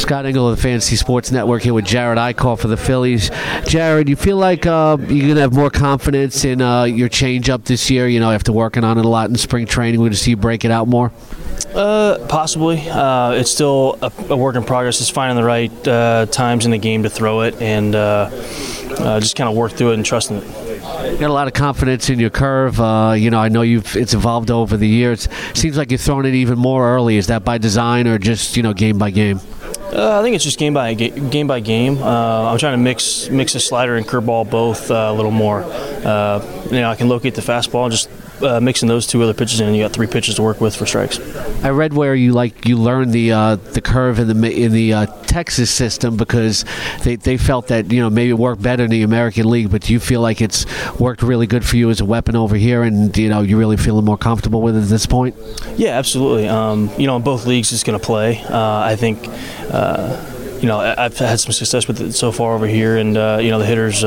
Scott Engel of the Fantasy Sports Network here with Jared Eichhoff for the Phillies. Jared, you feel like you're going to have more confidence in your changeup this year, after working on it a lot in spring training? We're going to see you break it out more? Possibly. It's still a work in progress. It's finding the right times in the game to throw it and just kind of work through it and trusting it. You got a lot of confidence in your curve. I know it's evolved over the years. Seems like you're throwing it even more early. Is that by design or just game by game? I think it's just game by game. I'm trying to mix the slider and curveball both a little more. I can locate the fastball and just mixing those two other pitches in, and you got 3 pitches to work with for strikes. I read where you learned the curve in the Texas system because they felt that maybe it worked better in the American League. But do you feel like it's worked really good for you as a weapon over here, and you're really feeling more comfortable with it at this point? Yeah, absolutely. In both leagues it's going to play. I think. I've had some success with it so far over here, and the hitters,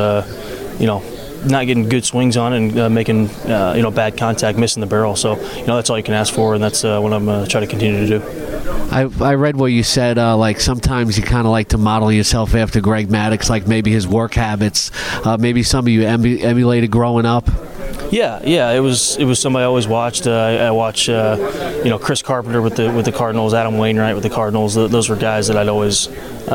not getting good swings on it and making bad contact, missing the barrel. So that's all you can ask for, and that's what I'm going to try to continue to do. I read what you said. Sometimes you kind of like to model yourself after Greg Maddux, like maybe his work habits, maybe some of you emulated growing up. Yeah. It was somebody I always watched. I watched, Chris Carpenter with the Cardinals, Adam Wainwright with the Cardinals. Those were guys that I'd always,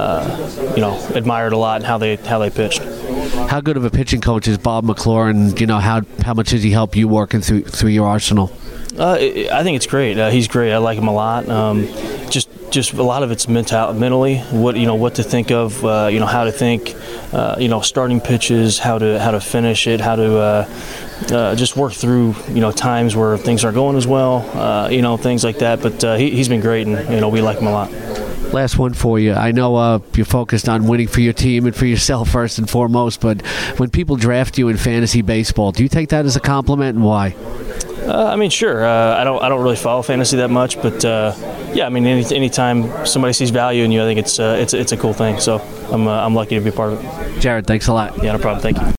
admired a lot and how they pitched. How good of a pitching coach is Bob McClure, and how much does he help you working through your arsenal? I think it's great. He's great. I like him a lot. Just a lot of it's mentally. What to think of. How to think. Starting pitches, how to finish it, how to just work through times where things aren't going as well. Things like that. But he's been great, and we like him a lot. Last one for you. I know you're focused on winning for your team and for yourself first and foremost, but when people draft you in fantasy baseball, do you take that as a compliment, and why? Sure. I don't really follow fantasy that much, but anytime somebody sees value in you, I think it's a cool thing. So I'm lucky to be part of it. Jared, thanks a lot. Yeah, no problem. Thank you.